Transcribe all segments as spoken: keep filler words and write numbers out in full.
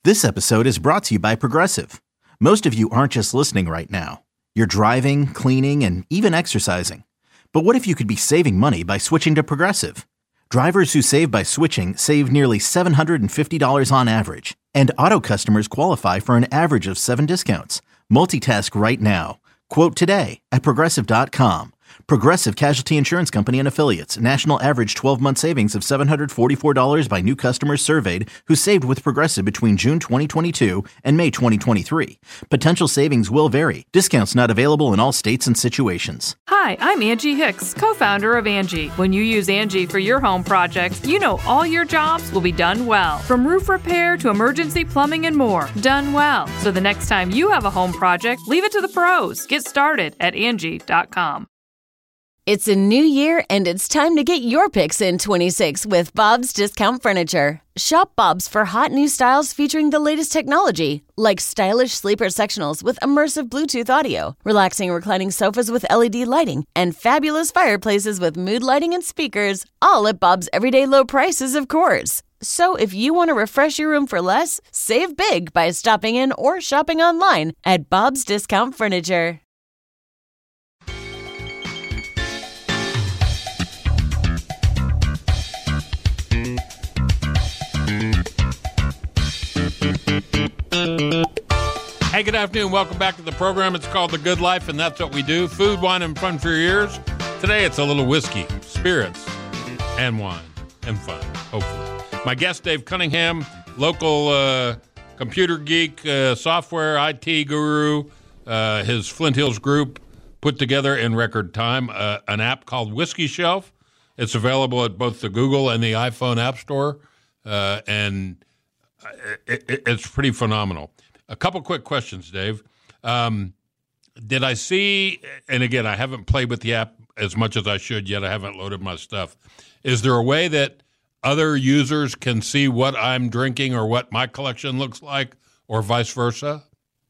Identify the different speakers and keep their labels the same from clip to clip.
Speaker 1: This episode is brought to you by Progressive. Most of you aren't just listening right now. You're driving, cleaning, and even exercising. But what if you could be saving money by switching to Progressive? Drivers who save by switching save nearly seven hundred fifty dollars on average. And auto customers qualify for an average of seven discounts. Multitask right now. Quote today at Progressive dot com. Progressive Casualty Insurance Company and Affiliates. National average twelve-month savings of seven hundred forty-four dollars by new customers surveyed who saved with Progressive between June twenty twenty-two and May twenty twenty-three. Potential savings will vary. Discounts not available in all states and situations.
Speaker 2: Hi, I'm Angie Hicks, co-founder of Angie. When you use Angie for your home projects, you know all your jobs will be done well. From roof repair to emergency plumbing and more. Done well. So the next time you have a home project, leave it to the pros. Get started at Angie dot com.
Speaker 3: It's a new year, and it's time to get your picks in twenty-six with Bob's Discount Furniture. Shop Bob's for hot new styles featuring the latest technology, like stylish sleeper sectionals with immersive Bluetooth audio, relaxing reclining sofas with L E D lighting, and fabulous fireplaces with mood lighting and speakers, all at Bob's everyday low prices, of course. So if you want to refresh your room for less, save big by stopping in or shopping online at Bob's Discount Furniture.
Speaker 4: Hey, good afternoon. Welcome back to the program. It's called The Good Life, and that's what we do. Food, wine, and fun for your ears. Today, it's a little whiskey, spirits, and wine, and fun, hopefully. My guest, Dave Cunningham, local uh, computer geek, uh, software, I T guru. Uh, his Flint Hills group put together in record time uh, an app called Whiskey Shelf. It's available at both the Google and the iPhone App Store, uh, and it, it, it's pretty phenomenal. A couple quick questions, Dave. Um, did I see, and again, I haven't played with the app as much as I should yet. I haven't loaded my stuff. Is there a way that other users can see what I'm drinking or what my collection looks like, or vice versa?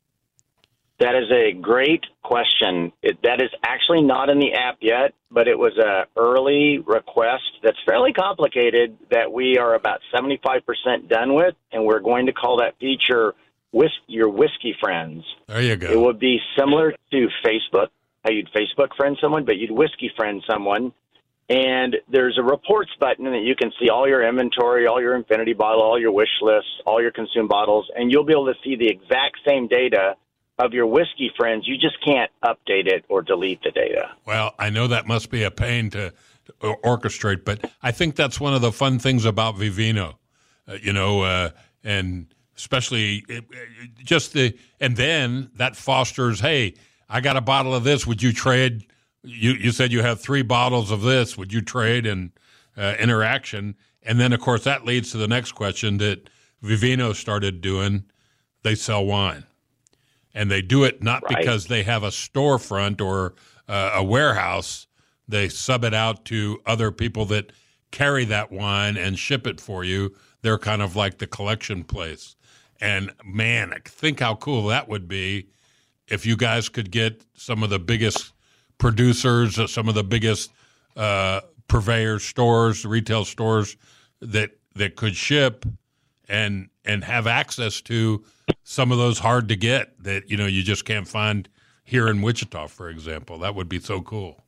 Speaker 5: That is a great question. It, that is actually not in the app yet, but it was an early request that's fairly complicated that we are about seventy-five percent done with, and we're going to call that feature Whis- your whiskey friends.
Speaker 4: There you go.
Speaker 5: It would be similar to Facebook, how you'd Facebook friend someone, but you'd whiskey friend someone. And there's a reports button that you can see all your inventory, all your infinity bottle, all your wish lists, all your consumed bottles, and you'll be able to see the exact same data of your whiskey friends. You just can't update it or delete the data.
Speaker 4: Well, I know that must be a pain to, to orchestrate, but I think that's one of the fun things about Vivino, uh, you know, uh, and especially it, it, just the, and then that fosters, hey, I got a bottle of this. Would you trade? You you said you have three bottles of this. Would you trade? And uh, interaction. And then, of course, that leads to the next question that Vivino started doing. They sell wine. And they do it not
Speaker 5: right.
Speaker 4: because they have a storefront or uh, a warehouse. They sub it out to other people that carry that wine and ship it for you. They're kind of like the collection place. And, man, think how cool that would be if you guys could get some of the biggest producers, uh, some of the biggest uh, purveyors, stores, retail stores that that could ship and and have access to some of those hard to get that, you know, you just can't find here in Wichita, for example. That would be so cool.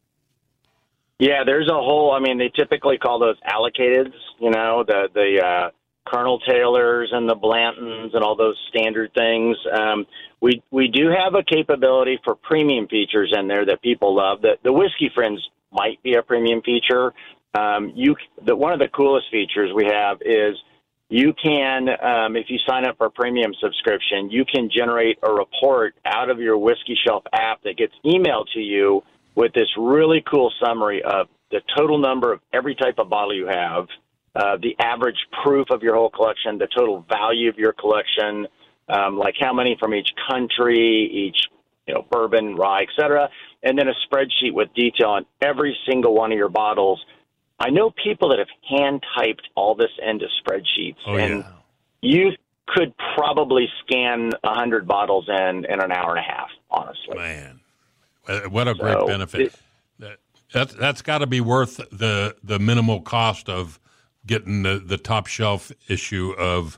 Speaker 5: Yeah, there's a whole, I mean, they typically call those allocateds, you know, the, the uh, Colonel Taylors and the Blantons and all those standard things. Um, we we do have a capability for premium features in there that people love. The, the Whiskey Friends might be a premium feature. Um, you the, one of the coolest features we have is you can, um, if you sign up for a premium subscription, you can generate a report out of your Whiskey Shelf app that gets emailed to you with this really cool summary of the total number of every type of bottle you have, uh, the average proof of your whole collection, the total value of your collection, um, like how many from each country, each, you know, bourbon, rye, et cetera, and then a spreadsheet with detail on every single one of your bottles. I know people that have hand-typed all this into spreadsheets,
Speaker 4: oh,
Speaker 5: and
Speaker 4: yeah.
Speaker 5: you could probably scan one hundred bottles in, in an hour and a half, honestly.
Speaker 4: Man, what a great
Speaker 5: so,
Speaker 4: benefit.
Speaker 5: It,
Speaker 4: that, that's that's got to be worth the, the minimal cost of getting the, the top shelf issue of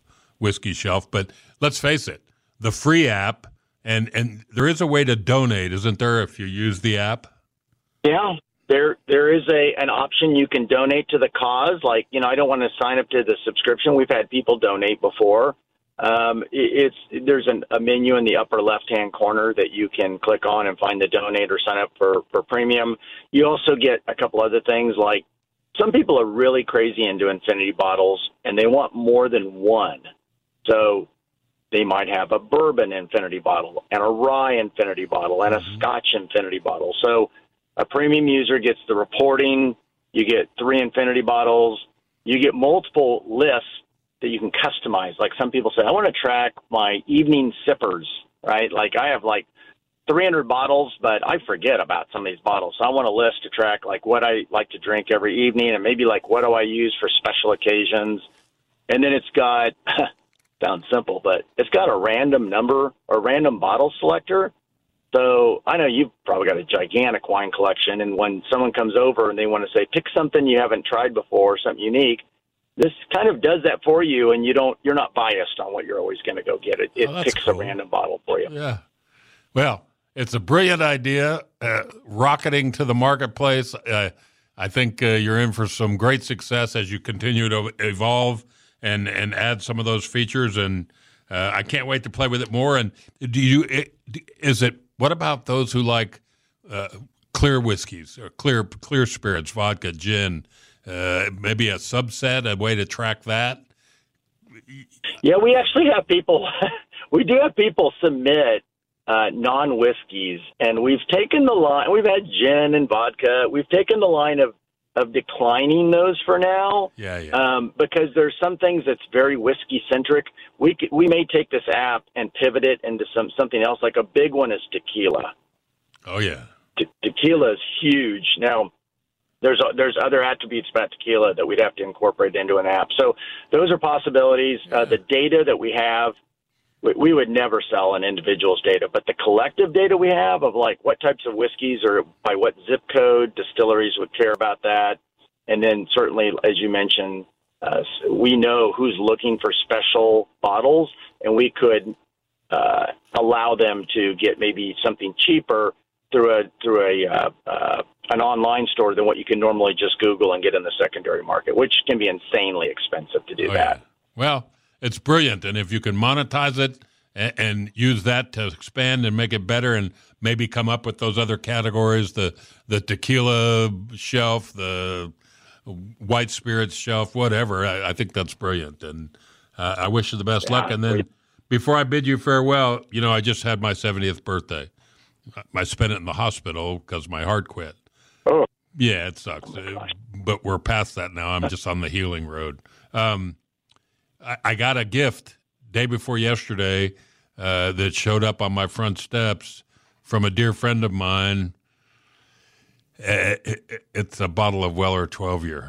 Speaker 4: Whiskey Shelf. But let's face it, the free app, and, and there is a way to donate, isn't there, if you use the app?
Speaker 5: Yeah, there there is a an option you can donate to the cause. Like, you know, I don't want to sign up to the subscription. We've had people donate before. Um, it, it's there's an, a menu in the upper left-hand corner that you can click on and find the donate or sign up for, for premium. You also get a couple other things, like some people are really crazy into infinity bottles, and they want more than one. So they might have a bourbon infinity bottle and a rye infinity bottle and a
Speaker 4: Mm-hmm.
Speaker 5: scotch infinity bottle. So a premium user gets the reporting. You get three infinity bottles. You get multiple lists that you can customize. Like some people say, I want to track my evening sippers, right? Like I have like three hundred bottles, but I forget about some of these bottles. So I want a list to track like what I like to drink every evening, and maybe like what do I use for special occasions. And then it's got, sounds simple, but it's got a random number or random bottle selector. So I know you've probably got a gigantic wine collection, and when someone comes over and they want to say, pick something you haven't tried before, something unique, this kind of does that for you, and you don't, you're not biased on what you're always going to go get. It, it
Speaker 4: Oh,
Speaker 5: picks
Speaker 4: cool.
Speaker 5: a random bottle for you.
Speaker 4: Yeah. Well, it's a brilliant idea, uh, rocketing to the marketplace. Uh, I think uh, you're in for some great success as you continue to evolve and, and add some of those features, and uh, I can't wait to play with it more. And do you? It, is it? What about those who like uh, clear whiskeys or clear clear spirits, vodka, gin? Uh, maybe a subset, a way to track that?
Speaker 5: Yeah, we actually have people, we do have people submit uh, non-whiskeys, and we've taken the line, we've had gin and vodka, we've taken the line of, of declining those for now.
Speaker 4: Yeah, yeah.
Speaker 5: Um, because there's some things that's very whiskey-centric. We, c- we may take this app and pivot it into some something else. Like a big one is tequila.
Speaker 4: Oh, yeah.
Speaker 5: Te- tequila is huge. Now, There's there's other attributes about tequila that we'd have to incorporate into an app. So those are possibilities.
Speaker 4: Yeah.
Speaker 5: Uh, the data that we have, we, we would never sell an individual's data, but the collective data we have of like what types of whiskeys or by what zip code distilleries would care about that. And then certainly, as you mentioned, uh, we know who's looking for special bottles, and we could uh, allow them to get maybe something cheaper through a through a uh, uh, an online store than what you can normally just Google and get in the secondary market, which can be insanely expensive to do
Speaker 4: Oh,
Speaker 5: that.
Speaker 4: yeah. Well, it's brilliant, and if you can monetize it and, and use that to expand and make it better, and maybe come up with those other categories, the the tequila shelf, the white spirits shelf, whatever, I, I think that's brilliant, and uh, I wish you the best
Speaker 5: Yeah,
Speaker 4: luck. And then
Speaker 5: we-
Speaker 4: before I bid you farewell, you know, I just had my seventieth birthday. I spent it in the hospital because my heart quit.
Speaker 5: Oh.
Speaker 4: Yeah, it sucks. Uh, but we're past that now. I'm just on the healing road. Um, I, I got a gift day before yesterday uh, that showed up on my front steps from a dear friend of mine. Uh, it, it's a bottle of Weller twelve-year.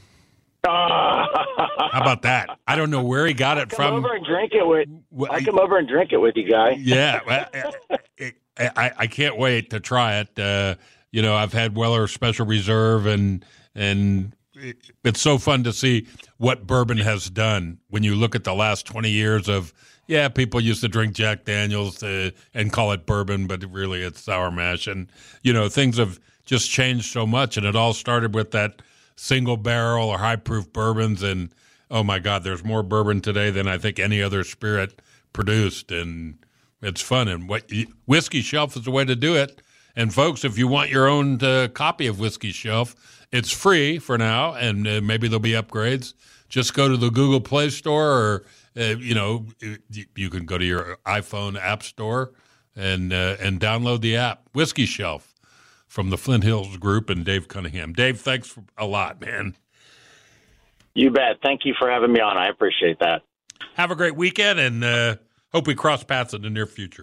Speaker 4: How about that? I don't know where he got it
Speaker 5: Come
Speaker 4: from.
Speaker 5: over and drink it with.
Speaker 4: Well,
Speaker 5: I come over and drink it with you, guy.
Speaker 4: Yeah, well, I, I, I can't wait to try it. Uh, you know, I've had Weller Special Reserve, and and it, it's so fun to see what bourbon has done when you look at the last twenty years of, yeah, people used to drink Jack Daniels uh, and call it bourbon, but really it's sour mash. And, you know, things have just changed so much, and it all started with that single barrel or high proof bourbons, and oh my God, there's more bourbon today than I think any other spirit produced, and it's fun. And what Whiskey Shelf is the way to do it. And folks, if you want your own uh, copy of Whiskey Shelf, it's free for now, and uh, maybe there'll be upgrades. Just go to the Google Play Store, or uh, you know, you can go to your iPhone App Store and uh, and download the app, Whiskey Shelf, from the Flint Hills Group and Dave Cunningham. Dave, thanks for a lot, man.
Speaker 5: You bet. Thank you for having me on. I appreciate that.
Speaker 4: Have a great weekend, and uh, hope we cross paths in the near future.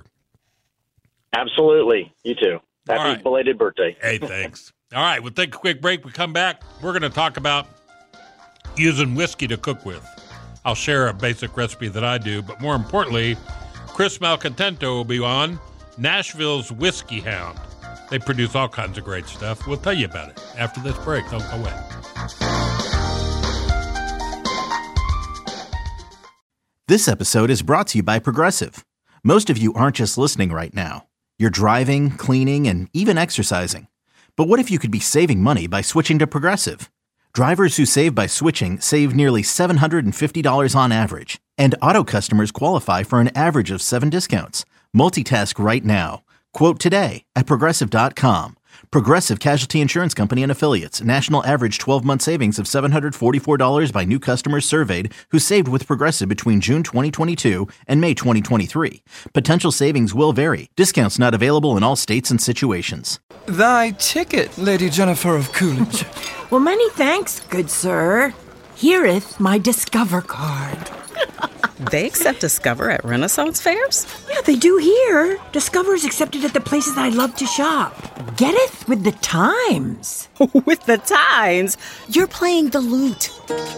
Speaker 5: Absolutely. You too. Happy
Speaker 4: right.
Speaker 5: belated birthday.
Speaker 4: Hey, thanks. All right, we'll take a quick break. We come back, we're going to talk about using whiskey to cook with. I'll share a basic recipe that I do, but more importantly, Chris Malcontento will be on, Nashville's Whiskey Hound. They produce all kinds of great stuff. We'll tell you about it after this break. Don't go away.
Speaker 1: This episode is brought to you by Progressive. Most of you aren't just listening right now. You're driving, cleaning, and even exercising. But what if you could be saving money by switching to Progressive? Drivers who save by switching save nearly seven hundred fifty dollars on average. And auto customers qualify for an average of seven discounts. Multitask right now. Quote today at Progressive dot com. Progressive Casualty Insurance Company and Affiliates. National average twelve-month savings of seven hundred forty-four dollars by new customers surveyed who saved with Progressive between June twenty twenty-two and May twenty twenty-three. Potential savings will vary. Discounts not available in all states and situations.
Speaker 6: Thy ticket, Lady Jennifer of Coolidge.
Speaker 7: Well, many thanks, good sir. Hereeth my Discover card.
Speaker 8: They accept Discover at Renaissance fairs?
Speaker 7: Yeah, they do here. Discover is accepted at the places I love to shop. Getteth with the times.
Speaker 8: With the times? You're playing the lute.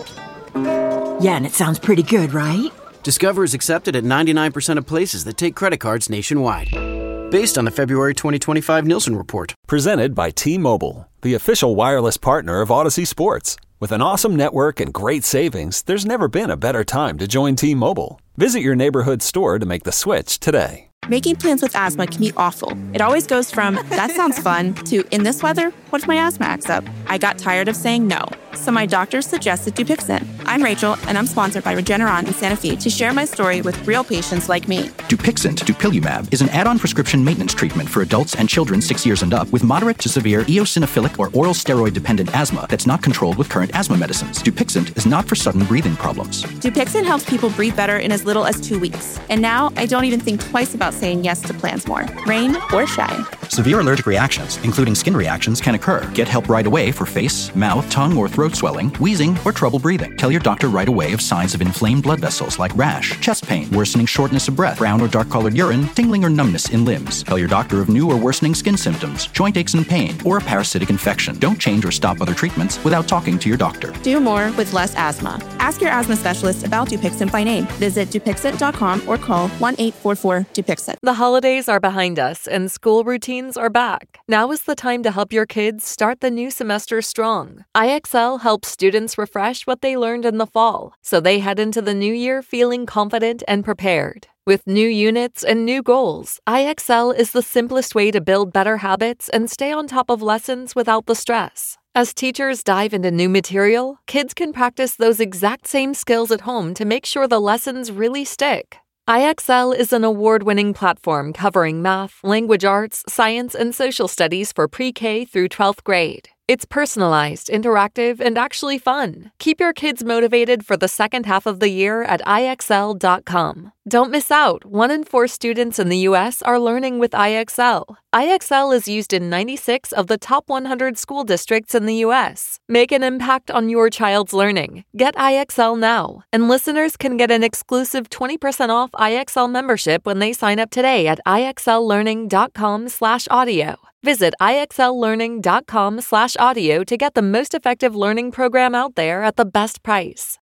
Speaker 7: Yeah, and it sounds pretty good, right?
Speaker 9: Discover is accepted at ninety-nine percent of places that take credit cards nationwide. Based on the February twenty twenty-five Nielsen report.
Speaker 10: Presented by T-Mobile, the official wireless partner of Odyssey Sports. With an awesome network and great savings, there's never been a better time to join T-Mobile. Visit your neighborhood store to make the switch today.
Speaker 11: Making plans with asthma can be awful. It always goes from, that sounds fun, to, in this weather, what if my asthma acts up? I got tired of saying no, so my doctor suggested Dupixent. I'm Rachel, and I'm sponsored by Regeneron and Sanofi to share my story with real patients like me.
Speaker 12: Dupixent, dupilumab, is an add-on prescription maintenance treatment for adults and children six years and up with moderate to severe eosinophilic or oral steroid-dependent asthma that's not controlled with current asthma medicines. Dupixent is not for sudden breathing problems.
Speaker 11: Dupixent helps people breathe better in as little as two weeks. And now I don't even think twice about saying yes to plans more, rain or shine.
Speaker 12: Severe allergic reactions, including skin reactions, can occur. Get help right away for face, mouth, tongue, or throat swelling, wheezing, or trouble breathing. Tell your doctor right away of signs of inflamed blood vessels like rash, chest pain, worsening shortness of breath, brown or dark-colored urine, tingling or numbness in limbs. Tell your doctor of new or worsening skin symptoms, joint aches and pain, or a parasitic infection. Don't change or stop other treatments without talking to your doctor.
Speaker 11: Do more with less asthma. Ask your asthma specialist about Dupixent by name. Visit Dupixent dot com or call one eight four four Dupixent.
Speaker 13: The holidays are behind us and school routines are back. Now is the time to help your kids start the new semester strong. I X L helps students refresh what they learned in the fall, so they head into the new year feeling confident and prepared. With new units and new goals, I X L is the simplest way to build better habits and stay on top of lessons without the stress. As teachers dive into new material, kids can practice those exact same skills at home to make sure the lessons really stick. I X L is an award-winning platform covering math, language arts, science, and social studies for pre-K through twelfth grade. It's personalized, interactive, and actually fun. Keep your kids motivated for the second half of the year at I X L dot com. Don't miss out. One in four students in the U S are learning with I X L. I X L is used in ninety-six of the top one hundred school districts in the U S. Make an impact on your child's learning. Get I X L now. And listeners can get an exclusive twenty percent off I X L membership when they sign up today at I X L learning dot com slash audio. Visit I X L learning dot com slash audio to get the most effective learning program out there at the best price.